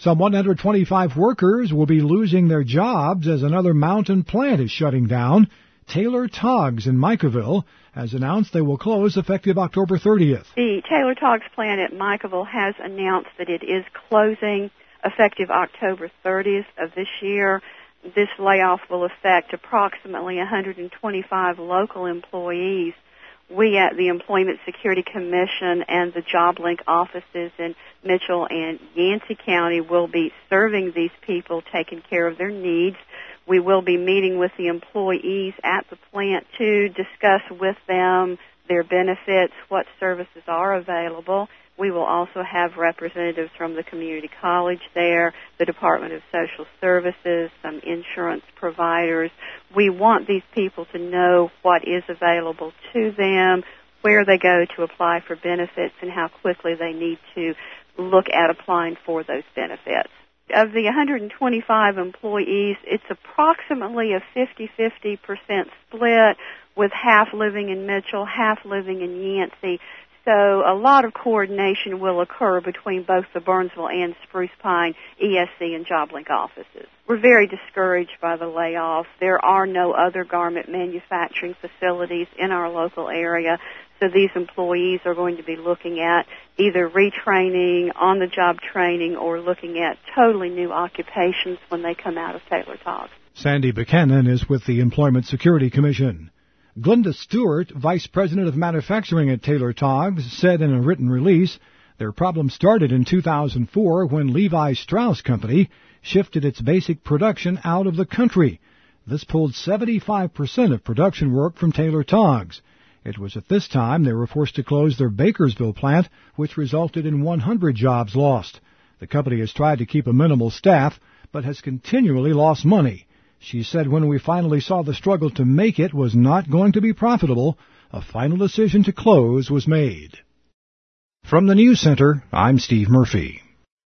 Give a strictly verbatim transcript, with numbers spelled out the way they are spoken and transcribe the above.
Some one hundred twenty-five workers will be losing their jobs as another mountain plant is shutting down. Taylor Togs in Micaville has announced they will close effective October thirtieth. The Taylor Togs plant at Micaville has announced that it is closing effective October thirtieth of this year. This layoff will affect approximately one hundred twenty-five local employees. We at the Employment Security Commission and the JobLink offices in Mitchell and Yancey County will be serving these people, taking care of their needs. We will be meeting with the employees at the plant to discuss with them their benefits, what services are available. We will also have representatives from the community college there, the Department of Social Services, some insurance providers. We want these people to know what is available to them, where they go to apply for benefits, and how quickly they need to look at applying for those benefits. Of the one hundred twenty-five employees, it's approximately a fifty-fifty percent split, with half living in Mitchell, half living in Yancey. So a lot of coordination will occur between both the Burnsville and Spruce Pine E S C and JobLink offices. We're very discouraged by the layoff. There are no other garment manufacturing facilities in our local area, so these employees are going to be looking at either retraining, on-the-job training, or looking at totally new occupations when they come out of Taylor Togs. Sandy Buchanan is with the Employment Security Commission. Glenda Stewart, Vice President of Manufacturing at Taylor Togs, said in a written release their problem started in two thousand four when Levi Strauss Company shifted its basic production out of the country. This pulled seventy-five percent of production work from Taylor Togs. It was at this time they were forced to close their Bakersville plant, which resulted in one hundred jobs lost. The company has tried to keep a minimal staff, but has continually lost money. She said when we finally saw the struggle to make it was not going to be profitable, a final decision to close was made. From the News Center, I'm Steve Murphy.